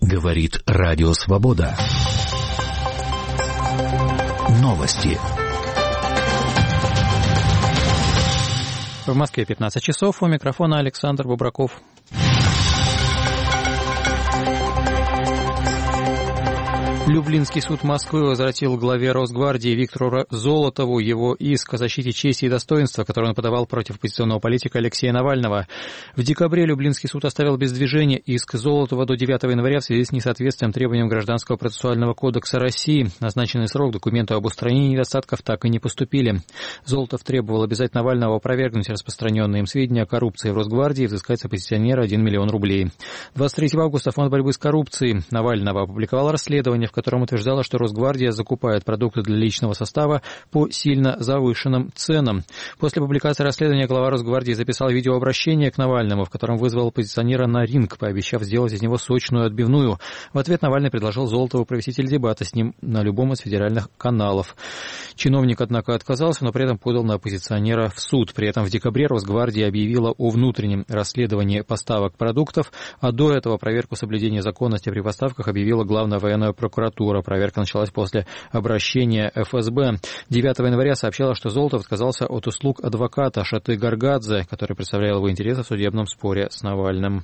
Говорит Радио Свобода. Новости. В Москве 15 часов. У микрофона Александр Бубраков. Люблинский суд Москвы возвратил главе Росгвардии Виктору Золотову его иск о защите чести и достоинства, который он подавал против оппозиционного политика Алексея Навального. В декабре Люблинский суд оставил без движения иск Золотова до 9 января в связи с несоответствием требованиям Гражданского процессуального кодекса России. Назначенный срок документу об устранении недостатков так и не поступили. Золотов требовал обязать Навального опровергнуть распространенные им сведения о коррупции в Росгвардии и взыскать с оппозиционера 1 миллион рублей. 23 августа Фонд борьбы с коррупцией Навального опубликовал расследование, в котором утверждала, что Росгвардия закупает продукты для личного состава по сильно завышенным ценам. После публикации расследования глава Росгвардии записал видеообращение к Навальному, в котором вызвал оппозиционера на ринг, пообещав сделать из него сочную отбивную. В ответ Навальный предложил Золотову провести теледебаты с ним на любом из федеральных каналов. Чиновник, однако, отказался, но при этом подал на оппозиционера в суд. При этом в декабре Росгвардия объявила о внутреннем расследовании поставок продуктов, а до этого проверку соблюдения законности при поставках объявила Главная военная прокуратура. Проверка началась после обращения ФСБ. 9 января сообщала, что Золотов отказался от услуг адвоката Шаты Гаргадзе, который представлял его интересы в судебном споре с Навальным.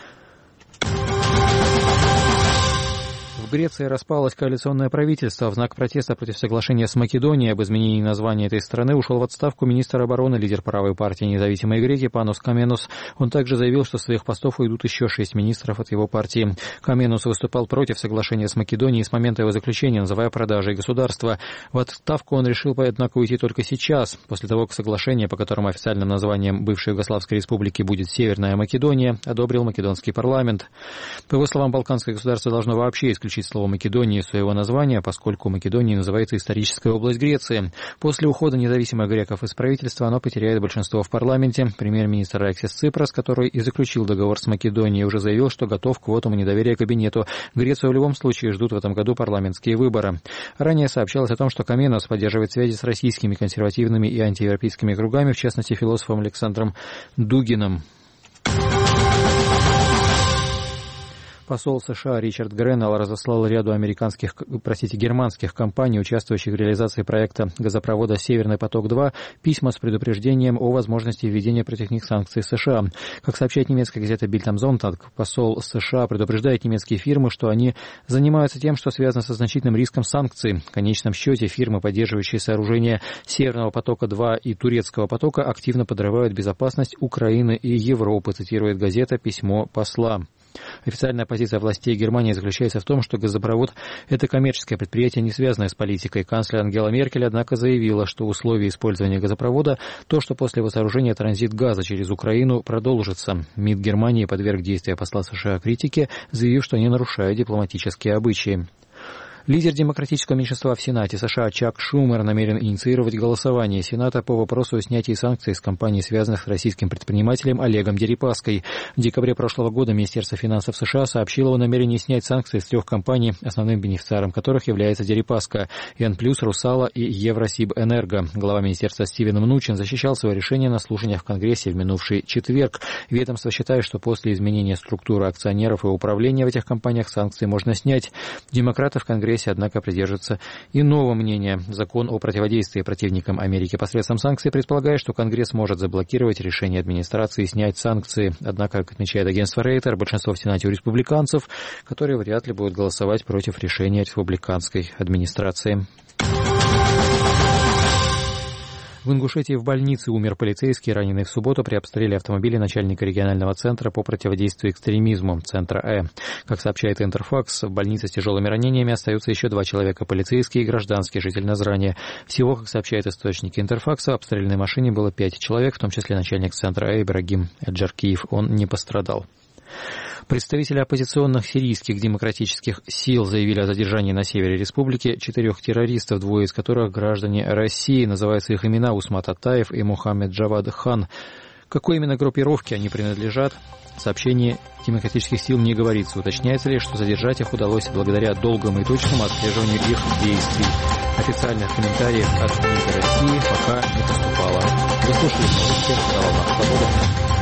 В Греции распалось коалиционное правительство. В знак протеста против соглашения с Македонией об изменении названия этой страны ушел в отставку министр обороны, лидер правой партии «Независимые греки» Панос Каменос. Он также заявил, что с своих постов уйдут еще 6 министров от его партии. Каменос выступал против соглашения с Македонией с момента его заключения, называя продажей государства. В отставку он решил, однако, уйти только сейчас, после того, как соглашение, по которому официальным названием бывшей Югославской республики будет Северная Македония, одобрил македонский парламент. По его словам, балканское государство должно вообще исключить слово «Македония» из своего названия, поскольку Македонией называется историческая область Греции. После ухода независимых греков из правительства оно потеряет большинство в парламенте. Премьер-министр Алексис Ципрас, который и заключил договор с Македонией, уже заявил, что готов к вотуму недоверия кабинету. Грецию в любом случае ждут в этом году парламентские выборы. Ранее сообщалось о том, что Каменос поддерживает связи с российскими консервативными и антиевропейскими кругами, в частности, философом Александром Дугиным. Посол США Ричард Греннелл разослал ряду германских компаний, участвующих в реализации проекта газопровода «Северный поток-2», письма с предупреждением о возможности введения против них санкций США. Как сообщает немецкая газета Bild am Sonntag, посол США предупреждает немецкие фирмы, что они занимаются тем, что связано со значительным риском санкций. В конечном счете фирмы, поддерживающие сооружения «Северного потока-2» и «Турецкого потока», активно подрывают безопасность Украины и Европы, цитирует газета письмо посла. Официальная позиция властей Германии заключается в том, что газопровод – это коммерческое предприятие, не связанное с политикой. Канцлер Ангела Меркель, однако, заявила, что условие использования газопровода – то, что после его сооружения транзит газа через Украину продолжится. МИД Германии подверг действия посла США критике, заявив, что они нарушают дипломатические обычаи. Лидер демократического меньшинства в Сенате США Чак Шумер намерен инициировать голосование Сената по вопросу о снятии санкций с компаний, связанных с российским предпринимателем Олегом Дерипаской. В декабре прошлого года Министерство финансов США сообщило о намерении снять санкции с 3 компаний, основным бенефициаром которых является Дерипаска, Н+, Русала и Евросибэнерго. Глава министерства Стивен Мнучин защищал свое решение на слушаниях в Конгрессе в минувший четверг. Ведомство считает, что после изменения структуры акционеров и управления в этих компаниях санкции можно снять. Демократы в Конгрессе, однако, придерживаются иного мнения. Закон о противодействии противникам Америки посредством санкций предполагает, что Конгресс может заблокировать решение администрации и снять санкции. Однако, как отмечает агентство Рейтер, большинство в Сенате у республиканцев, которые вряд ли будут голосовать против решения республиканской администрации. В Ингушетии в больнице умер полицейский, раненый в субботу при обстреле автомобиля начальника регионального центра по противодействию экстремизму, центра Э. Как сообщает Интерфакс, в больнице с тяжелыми ранениями остаются еще 2 человека, полицейский и гражданский житель Назрани. Всего, как сообщают источники Интерфакса, в обстрелянной машине было 5 человек, в том числе начальник центра Э Ибрагим Джаркиев. Он не пострадал. Представители оппозиционных сирийских демократических сил заявили о задержании на севере республики 4 террористов, 2 из которых граждане России. Называются их имена Усмат Атаев и Мухаммед Джавад Хан. Какой именно группировке они принадлежат, в сообщении демократических сил не говорится. Уточняется лишь, что задержать их удалось благодаря долгому и точному отслеживанию их действий. Официальных комментариев от МИДа России пока не поступало. Вы слушали новости.